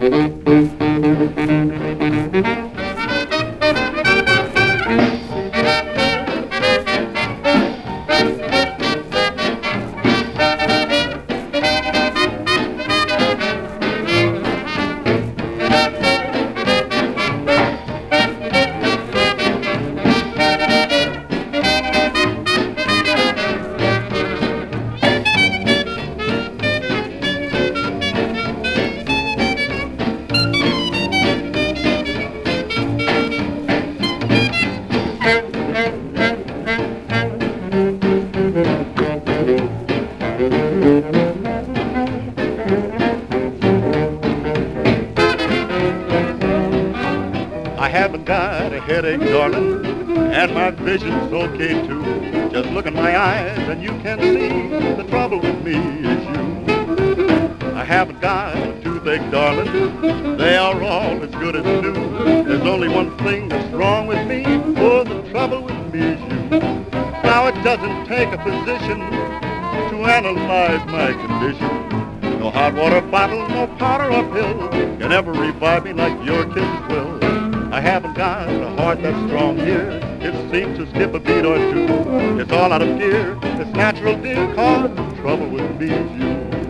I haven't got a headache, darling, and my vision's okay too. Just look in my eyes and you can see the trouble with me is you. I haven't got a toothache, darling, they are all as good as new. There's only one thing that's wrong with me, oh, the trouble with me is you. Now it doesn't take a physician to analyze my condition. No hot water bottle, no powder or pill can ever revive me like your kiss will. I haven't got a heart that's strong here. It seems to skip a beat or two. It's all out of gear. It's natural, dear, 'cause the trouble with me is you.